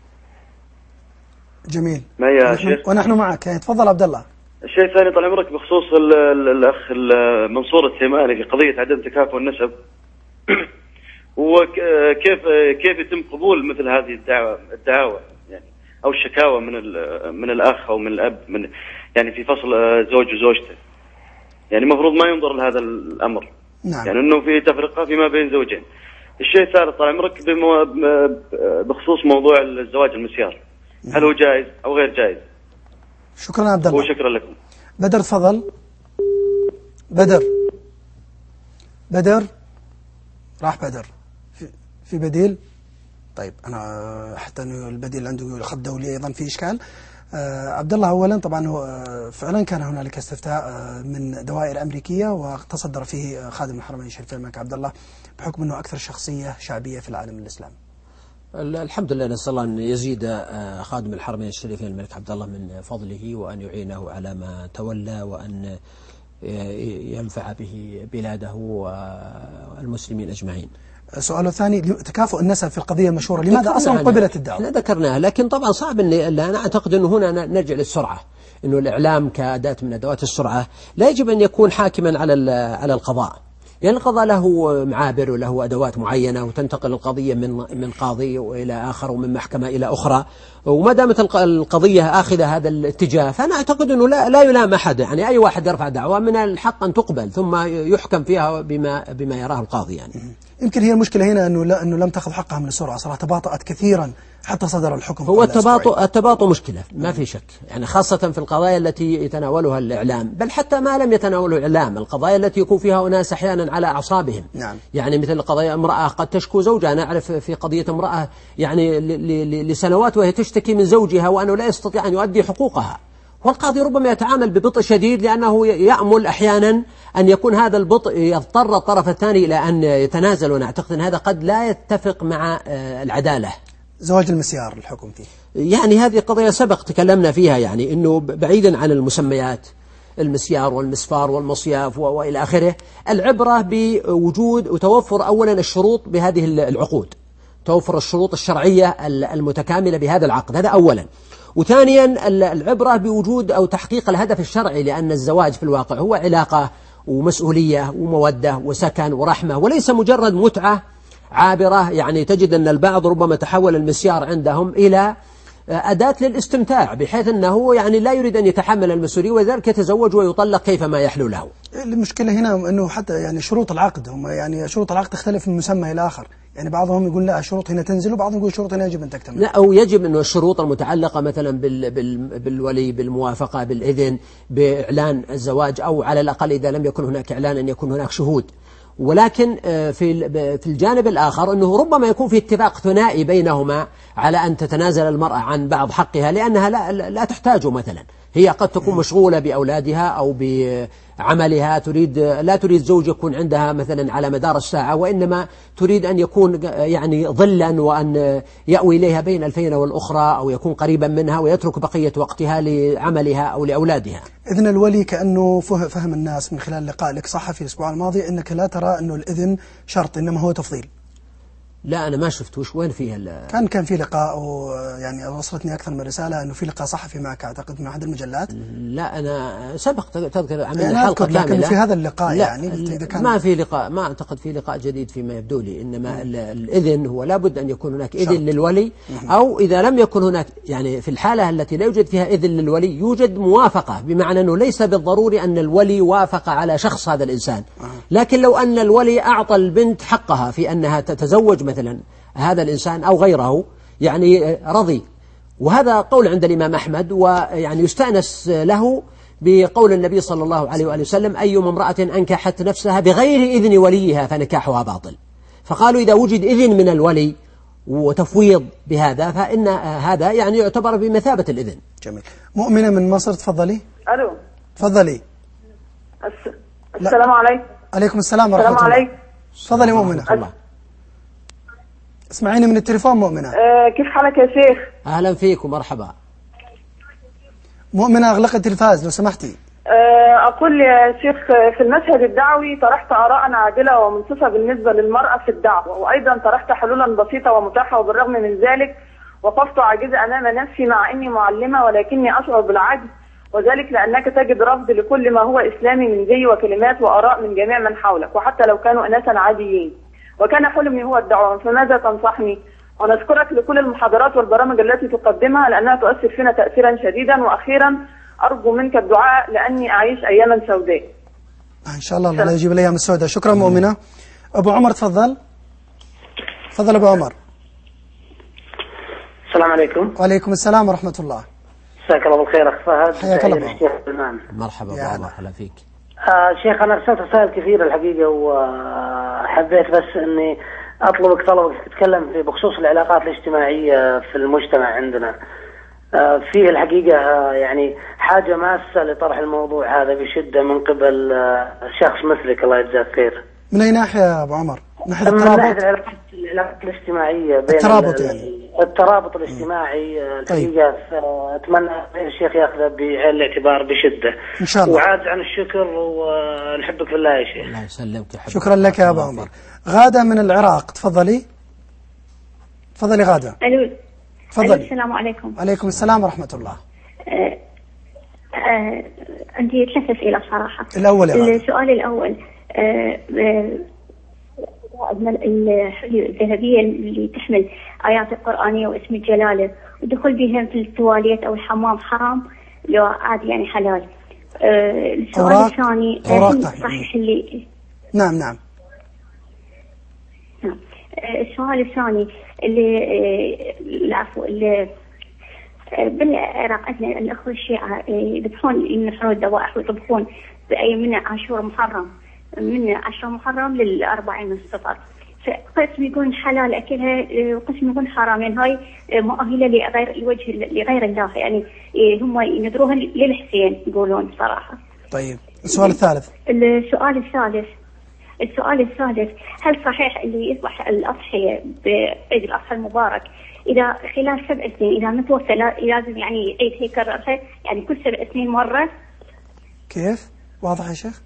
Speaker 1: جميل.
Speaker 3: ما يا شيخ؟
Speaker 1: ونحن معك. تفضل عبد الله.
Speaker 3: الشيء الثاني طال عمرك بخصوص الأخ منصور التيماني في قضية عدم تكافؤ النسب وكيف كيف يتم قبول مثل هذه الدعوة الدعاوى يعني أو الشكاوى من من الأخ أو من الأب من يعني في فصل زوج وزوجته، يعني المفروض ما ينظر لهذا الأمر.
Speaker 1: نعم.
Speaker 3: يعني أنه في تفرقة فيما بين زوجين. الشيء الثالث طال عمرك بخصوص موضوع الزواج المسيار، هل هو جائز أو غير جائز؟
Speaker 1: شكرا عبد الله.
Speaker 3: وشكرا لكم.
Speaker 1: بدر تفضل. بدر بدر راح بدر. في, في بديل؟ طيب أنا حتى أنه البديل عنده خط دولي أيضا في إشكال. آه عبد الله، أولا طبعا هو آه فعلا كان هنالك استفتاء آه من دوائر أمريكية وتصدر فيه آه خادم الحرمين الشريفين الملك عبد الله بحكم أنه أكثر شخصية شعبية في العالم الإسلامي.
Speaker 2: الحمد لله، نسأل الله أن يزيد خادم الحرمين الشريفين الملك عبد الله من فضله وأن يعينه على ما تولى وأن ينفع به بلاده والمسلمين أجمعين.
Speaker 1: سؤال الثاني، تكافؤ النسب في القضية المشهورة، لماذا أصلا قبلت الدعوة؟
Speaker 2: احنا ذكرناها، لكن طبعا صعب أن أنا أعتقد أنه هنا نرجع للسرعة، أنه الإعلام كأداة من أدوات السرعة لا يجب أن يكون حاكما على على القضاء. يعني القضاء له معابر وله أدوات معينة وتنتقل القضية من من قاضي إلى آخر ومن محكمة إلى أخرى، وما دامت القضية آخذة هذا الاتجاه فأنا أعتقد أنه لا لا يلام أحد. يعني أي واحد يرفع دعوة من الحق أن تقبل ثم يحكم فيها بما بما يراه القاضي. يعني
Speaker 1: يمكن هي المشكلة هنا أنه لا أنه لم تأخذ حقها من السرعة، صراحة تباطأت كثيرا حتى صدر الحكم.
Speaker 2: هو التباطؤ التباطؤ مشكلة ما في شك، يعني خاصة في القضايا التي يتناولها الإعلام، بل حتى ما لم يتناوله الإعلام، القضايا التي يكون فيها أناس أحيانا على أعصابهم.
Speaker 1: نعم.
Speaker 2: يعني مثل قضايا امرأة قد تشكو زوجها. أنا أعرف في قضية امرأة يعني لسنوات وهي تشتكي من زوجها وأنه لا يستطيع أن يؤدي حقوقها، والقاضي ربما يتعامل ببطء شديد لأنه يأمل أحيانا أن يكون هذا البطء يضطر الطرف الثاني إلى أن يتنازل، ونعتقد أن هذا قد لا يتفق مع العدالة.
Speaker 1: زواج المسيار الحكم فيه،
Speaker 2: يعني هذه قضية سبق تكلمنا فيها، يعني أنه بعيدا عن المسميات المسيار والمسفار والمصياف وإلى آخره، العبرة بوجود وتوفر أولا الشروط بهذه العقود، توفر الشروط الشرعية المتكاملة بهذا العقد، هذا أولا. وثانيا العبرة بوجود أو تحقيق الهدف الشرعي، لأن الزواج في الواقع هو علاقة ومسؤولية ومودة وسكن ورحمة، وليس مجرد متعة عابرة. يعني تجد أن البعض ربما تحول المسيار عندهم إلى أداة للاستمتاع، بحيث أنه يعني لا يريد أن يتحمل المسؤولية وذلك يتزوج ويطلق كيفما يحلو له.
Speaker 1: المشكلة هنا أنه حتى يعني شروط العقد هم يعني شروط العقد تختلف من مسمى إلى آخر، يعني بعضهم يقول لا الشروط هنا تنزل وبعضهم يقول الشروط هنا يجب أن تكتمل.
Speaker 2: لا، أو يجب أنه الشروط المتعلقة مثلا بال بال بالولي بالموافقة بالإذن بإعلان الزواج، أو على الأقل إذا لم يكن هناك إعلان أن يكون هناك شهود. ولكن في في الجانب الآخر أنه ربما يكون في اتفاق ثنائي بينهما على أن تتنازل المرأة عن بعض حقها لأنها لا, لا تحتاجه. مثلا هي قد تكون مشغولة بأولادها أو بعملها، تريد لا تريد زوج يكون عندها مثلا على مدار الساعة، وإنما تريد أن يكون يعني ظلا وأن يأوي إليها بين الفينة والأخرى، أو يكون قريبا منها ويترك بقية وقتها لعملها أو لأولادها.
Speaker 1: إذن الولي كأنه فهم الناس من خلال لقاء لك صحفي الأسبوع الماضي أنك لا ترى أنه الإذن شرط إنما هو تفضيل.
Speaker 2: لا أنا ما شفت وش وين فيها.
Speaker 1: كان كان في لقاء، ويعني وصلتني أكثر من رسالة أنه في لقاء صحفي معك أعتقد من أحد المجلات.
Speaker 2: لا أنا سبق تذكر عملنا
Speaker 1: يعني
Speaker 2: حلقة كاملة
Speaker 1: في هذا اللقاء.
Speaker 2: لا
Speaker 1: يعني إذا كان
Speaker 2: ما في لقاء، ما أعتقد في لقاء جديد فيما يبدو لي، إنما الإذن هو لابد أن يكون هناك إذن للولي، أو إذا لم يكن هناك يعني في الحالة التي لا يوجد فيها إذن للولي يوجد موافقة، بمعنى أنه ليس بالضروري أن الولي وافق على شخص هذا الإنسان، لكن لو أن الولي أعطى البنت حقها في أنها تتزوج مثلا هذا الإنسان أو غيره يعني رضي. وهذا قول عند الإمام أحمد، ويعني يستأنس له بقول النبي صلى الله عليه وآله وسلم: أيما امرأة أنكحت نفسها بغير إذن وليها فنكاحها باطل. فقالوا إذا وجد إذن من الولي وتفويض بهذا، فإن هذا يعني يعتبر بمثابة الإذن.
Speaker 1: جميل. مؤمنة من مصر، تفضلي.
Speaker 4: ألو.
Speaker 1: تفضلي.
Speaker 4: الس... السلام عليكم.
Speaker 1: عليكم السلام ورحمة الله.
Speaker 4: السلام عليكم.
Speaker 1: تفضلي مؤمنة.
Speaker 2: الله.
Speaker 1: اسمعيني من التليفون مؤمنة.
Speaker 4: أه كيف حالك يا شيخ؟
Speaker 2: أهلا فيك ومرحبا.
Speaker 1: مؤمنة أغلق التلفاز لو سمحتي.
Speaker 4: أه أقول يا شيخ، في المشهد الدعوي طرحت آراء عادلة ومنصفة بالنسبة للمرأة في الدعوة، وأيضا طرحت حلولا بسيطة ومتاحة، وبالرغم من ذلك وقفت عاجزة أمام نفسي مع إني معلمة، ولكني أشعر بالعجز، وذلك لأنك تجد رفض لكل ما هو إسلامي من زي وكلمات وآراء من جميع من حولك، وحتى لو كانوا أناسا عاديين، وكان حلمي هو الدعوة، فماذا تنصحني؟ ونشكرك لكل المحاضرات والبرامج التي تقدمها لأنها تؤثر فينا تأثيرا شديدا. وأخيرا أرجو منك الدعاء لأني أعيش أياما سوداء.
Speaker 1: إن شاء الله الله يجيب الأيام السوداء. شكرا مؤمنة. أبو عمر تفضل. تفضل أبو عمر.
Speaker 5: السلام عليكم.
Speaker 1: وعليكم السلام ورحمة الله.
Speaker 5: مساك الله بالخير أخ فهد.
Speaker 1: حياك الله.
Speaker 2: مرحبا أبو عمر، هلا فيك.
Speaker 5: آه شيخ، أنا أرسلت رسائل كثيرة الحقيقة، وحبيت بس إني أطلبك طلب تتكلم في بخصوص العلاقات الاجتماعية في المجتمع عندنا. آه فيه الحقيقة آه يعني حاجة ماسة لطرح الموضوع هذا بشدة من قبل آه شخص مثلك، الله يجزاك خير.
Speaker 1: من أي ناحية يا أبو عمر؟ من ناحية
Speaker 5: الترابط؟ من ناحية
Speaker 1: الترابط
Speaker 5: العلاقات الاجتماعية بين
Speaker 1: الترابط يعني
Speaker 5: الترابط الاجتماعي. الحقيقة أتمنى الشيخ يأخذه بعين الاعتبار بشدة
Speaker 1: إن شاء الله.
Speaker 5: وعاد عن الشكر، ونحبك في الله يا شيخ.
Speaker 2: الله يسلمك يا حبيبي.
Speaker 1: شكرا لك يا أبو عمر. غادة من العراق، تفضلي. تفضلي غادة.
Speaker 6: ألو.
Speaker 1: تفضلي.
Speaker 6: السلام عليكم.
Speaker 1: عليكم السلام ورحمة الله.
Speaker 6: أه أه عندي ثلاث أسئلة صراحة.
Speaker 1: الأول يا غادة.
Speaker 6: السؤال الأول، أه أه الحلي الذهبية اللي تحمل آيات القرآنية واسم الجلالة ودخول بها في التواليت أو الحمام حرام لو عادي يعني حلال؟ أه السؤال الثاني، صحيح اللي
Speaker 1: نعم نعم
Speaker 6: نعم أه السؤال الثاني اللي العفو اللي بالعراق عندنا الأخوة الشيعة يذبحون ينحرون الذبائح ويطبخون بأي من عاشور محرم، من عشرة محرم للأربعين من صفر، فقسم يكون حلال أكلها وقسم يكون حرام، يعني هاي مؤهلة لغير الوجه لغير الله، يعني هم ينذروها للحسين يقولون صراحة.
Speaker 1: طيب السؤال الثالث.
Speaker 6: السؤال الثالث السؤال الثالث هل صحيح اللي يذبح الأضحية بعيد الأضحى المبارك إذا خلال سبع سنين إذا ما توفى لازم يعني يعيد يكررها، يعني كل سبع سنين مرة؟
Speaker 1: كيف؟ واضح يا شيخ؟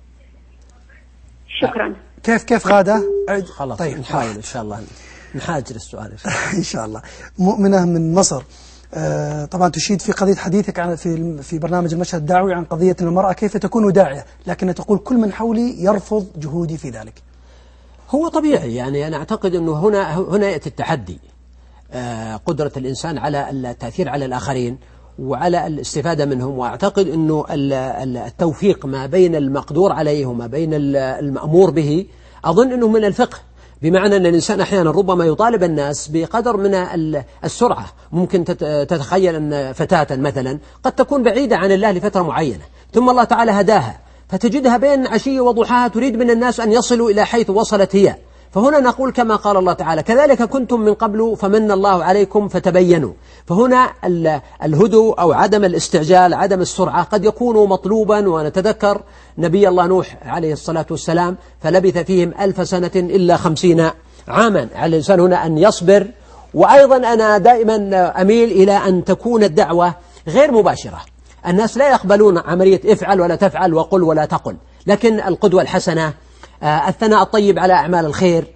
Speaker 6: شكرا.
Speaker 1: كيف كيف غادة؟
Speaker 2: خلاص طيب نحاول إن شاء الله نحاجر السؤال
Speaker 1: إن شاء الله. مؤمنة من مصر، آه طبعا تشيد في قضية حديثك عن في في برنامج المشهد الدعوي عن قضية المرأة كيف تكون داعية، لكن تقول كل من حولي يرفض جهودي في ذلك.
Speaker 2: هو طبيعي، يعني أنا أعتقد أنه هنا هنا يأتي التحدي، آه قدرة الإنسان على التأثير على الآخرين وعلى الاستفادة منهم، وأعتقد أنه التوفيق ما بين المقدور عليه وما بين المأمور به أظن أنه من الفقه، بمعنى أن الإنسان أحيانا ربما يطالب الناس بقدر من السرعة. ممكن تتخيل أن فتاة مثلا قد تكون بعيدة عن الله لفترة معينة ثم الله تعالى هداها، فتجدها بين عشي وضحاها تريد من الناس أن يصلوا إلى حيث وصلت هي، فهنا نقول كما قال الله تعالى كذلك كنتم من قبل فمن الله عليكم فتبينوا. فهنا الهدوء أو عدم الاستعجال عدم السرعة قد يكون مطلوبا. ونتذكر نبي الله نوح عليه الصلاة والسلام فلبث فيهم ألف سنة إلا خمسين عاما. على الإنسان هنا أن يصبر. وأيضا أنا دائما أميل إلى أن تكون الدعوة غير مباشرة، الناس لا يقبلون عملية افعل ولا تفعل وقل ولا تقل، لكن القدوة الحسنة، الثناء الطيب على أعمال الخير،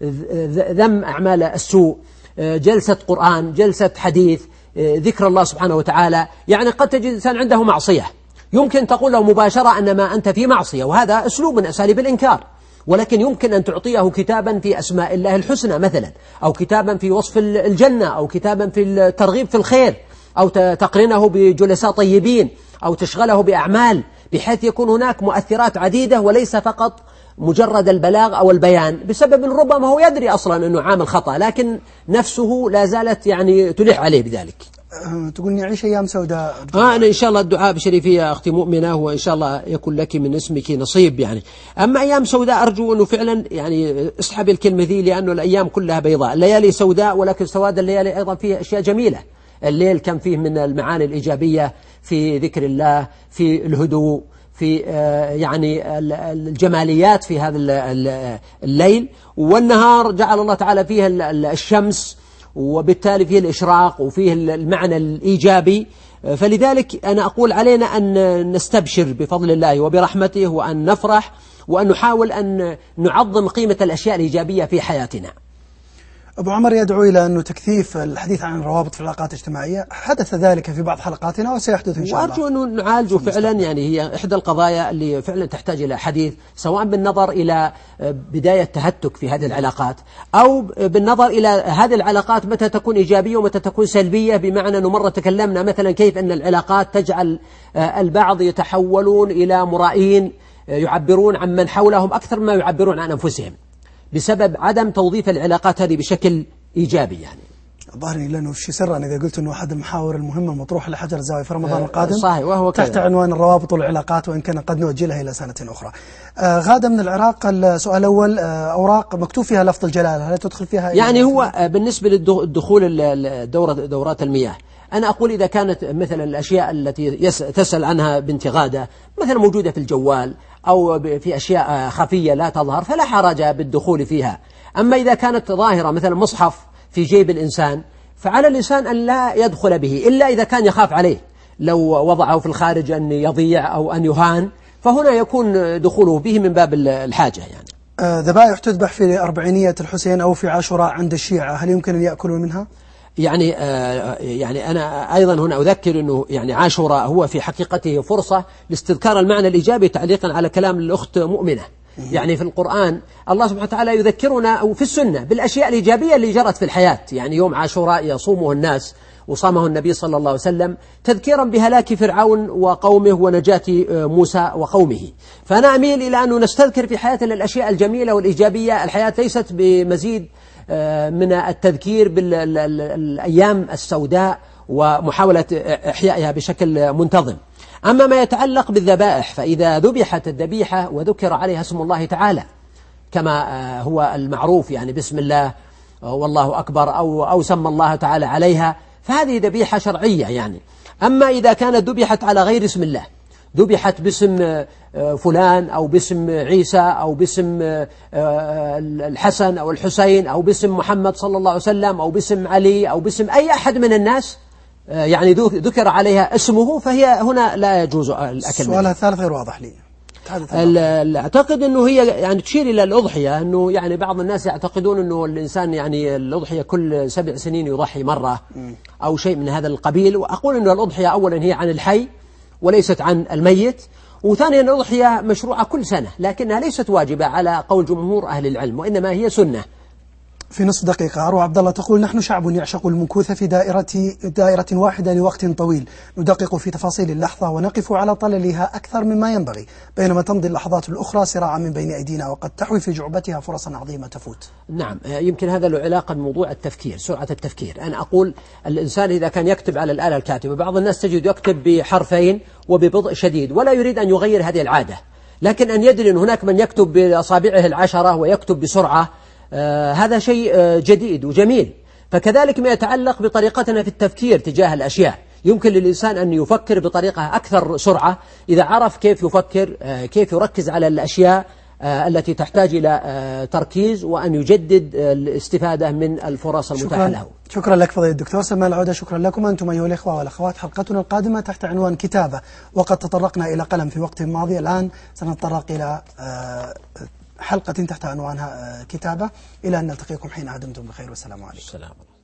Speaker 2: ذم أعمال السوء، جلسة قرآن، جلسة حديث، ذكر الله سبحانه وتعالى. يعني قد تجد إنسان عنده معصية يمكن تقول له مباشرة أن ما أنت في معصية، وهذا أسلوب من أساليب الإنكار، ولكن يمكن أن تعطيه كتابا في أسماء الله الحسنى مثلا، أو كتابا في وصف الجنة، أو كتابا في الترغيب في الخير، أو تقرنه بجلساء طيبين، أو تشغله بأعمال بحيث يكون هناك مؤثرات عديدة وليس فقط مجرد البلاغ أو البيان، بسبب ربما هو يدري أصلا أنه عامل خطأ لكن نفسه لا زالت يعني تلح عليه بذلك.
Speaker 1: تقول نعيش أيام سوداء.
Speaker 2: آه أنا إن شاء الله الدعاء بشريفية أختي مؤمنة، وإن شاء الله يكون لك من اسمك نصيب يعني. أما أيام سوداء أرجو أنه فعلا يعني اسحب الكلمة ذي، لأنه الأيام كلها بيضاء، الليالي سوداء ولكن سواد الليالي أيضا فيه أشياء جميلة. الليل كم فيه من المعاني الإيجابية في ذكر الله، في الهدوء، في يعني الجماليات في هذا الليل. والنهار جعل الله تعالى فيه الشمس، وبالتالي فيه الإشراق وفيه المعنى الإيجابي. فلذلك أنا أقول علينا أن نستبشر بفضل الله وبرحمته، وأن نفرح، وأن نحاول أن نعظم قيمة الأشياء الإيجابية في حياتنا.
Speaker 1: أبو عمر يدعو إلى أنه تكثيف الحديث عن الروابط في العلاقات الاجتماعية، حدث ذلك في بعض حلقاتنا وسيحدث إن شاء الله.
Speaker 2: وأرجو أن نعالجه فعلا، يعني هي إحدى القضايا اللي فعلا تحتاج إلى حديث، سواء بالنظر إلى بداية تهتك في هذه العلاقات، أو بالنظر إلى هذه العلاقات متى تكون إيجابية ومتى تكون سلبية. بمعنى أنه مرة تكلمنا مثلا كيف أن العلاقات تجعل البعض يتحولون إلى مرائين يعبرون عن من حولهم أكثر ما يعبرون عن أنفسهم، بسبب عدم توظيف العلاقات هذه بشكل إيجابي. يعني
Speaker 1: ظهرني لأنه في سرا إذا قلت أنه أحد المحاور المهمة المطروحة لحجر الزاوية في رمضان
Speaker 2: آه
Speaker 1: القادم
Speaker 2: صحيح، وهو
Speaker 1: تحت
Speaker 2: كذا.
Speaker 1: عنوان الروابط والعلاقات، وإن كان قد نؤجلها إلى سنة أخرى. آه غادة من العراق، السؤال الأول، آه أوراق مكتوب فيها لفظ الجلالة، هل تدخل فيها؟
Speaker 2: يعني هو بالنسبة للدخول الدورة دورات المياه، أنا أقول إذا كانت مثلا الأشياء التي تسأل عنها بنت غادة مثلا موجودة في الجوال أو في أشياء خفية لا تظهر، فلا حرج بالدخول فيها. أما إذا كانت ظاهرة مثلا مصحف في جيب الإنسان، فعلى الإنسان أن لا يدخل به إلا إذا كان يخاف عليه، لو وضعه في الخارج أن يضيع أو أن يهان، فهنا يكون دخوله به من باب الحاجة. يعني
Speaker 1: آه ذبائح تذبح في أربعينية الحسين أو في عاشوراء عند الشيعة، هل يمكن أن يأكلوا منها؟
Speaker 2: يعني آه يعني أنا أيضا هنا أذكر أنه يعني عاشوراء هو في حقيقته فرصة لاستذكار المعنى الإيجابي، تعليقا على كلام الأخت مؤمنة. يعني في القرآن الله سبحانه وتعالى يذكرنا، أو في السنة، بالأشياء الإيجابية اللي جرت في الحياة. يعني يوم عاشوراء يصومه الناس وصامه النبي صلى الله عليه وسلم تذكيرا بهلاك فرعون وقومه ونجاة موسى وقومه. فأنا أميل إلى أنه نستذكر في حياتنا الأشياء الجميلة والإيجابية. الحياة ليست بمزيد من التذكير بالأيام السوداء ومحاولة إحيائها بشكل منتظم. أما ما يتعلق بالذبائح، فإذا ذبحت الذبيحة وذكر عليها اسم الله تعالى كما هو المعروف، يعني بسم الله والله أكبر أو أو سمى الله تعالى عليها، فهذه ذبيحة شرعية يعني. أما إذا كانت ذبحت على غير اسم الله، ذبحت باسم فلان أو باسم عيسى أو باسم الحسن أو الحسين أو باسم محمد صلى الله عليه وسلم أو باسم علي أو باسم أي أحد من الناس، يعني ذكر عليها اسمه، فهي هنا لا يجوز الأكل.
Speaker 1: السؤال الثالث غير واضح لي.
Speaker 2: أعتقد أنه هي يعني تشير إلى الأضحية، أنه يعني بعض الناس يعتقدون أنه الإنسان يعني الأضحية كل سبع سنين يضحي مرة أو شيء من هذا القبيل. وأقول أن الأضحية أولا هي عن الحي وليست عن الميت، وثانيا الأضحية مشروعة كل سنة، لكنها ليست واجبة على قول جمهور أهل العلم، وإنما هي سنة.
Speaker 1: في نصف دقيقة أروى عبد الله تقول: نحن شعب يعشق المكوث في دائرة دائرة واحدة لوقت طويل، ندقق في تفاصيل اللحظة ونقف على طللها أكثر مما ينبغي، بينما تمضي اللحظات الأخرى صراعا من بين أيدينا، وقد تحوي في جعبتها فرصا عظيمة تفوت.
Speaker 2: نعم، يمكن هذا له علاقة بموضوع التفكير، سرعة التفكير. أنا أقول الإنسان إذا كان يكتب على الآلة الكاتبة، بعض الناس تجد يكتب بحرفين وببطء شديد ولا يريد أن يغير هذه العادة، لكن أن يدري أن هناك من يكتب بأصابعه العشرة ويكتب بسرعة، آه هذا شيء آه جديد وجميل. فكذلك ما يتعلق بطريقتنا في التفكير تجاه الأشياء، يمكن للإنسان أن يفكر بطريقة أكثر سرعة إذا عرف كيف يفكر، آه كيف يركز على الأشياء آه التي تحتاج إلى آه تركيز، وأن يجدد آه الاستفادة من الفرص المتاحة له.
Speaker 1: شكرا لك فضيلة الدكتور سلمان العودة. شكرا لكم أنتم أيها الإخوة والأخوات. حلقتنا القادمة تحت عنوان كتابة، وقد تطرقنا إلى قلم في وقت ماضي، الآن سنتطرق إلى آه حلقة تحت عنوانها كتابة. إلى أن نلتقيكم حين دمتم بخير، والسلام عليكم.
Speaker 2: السلام.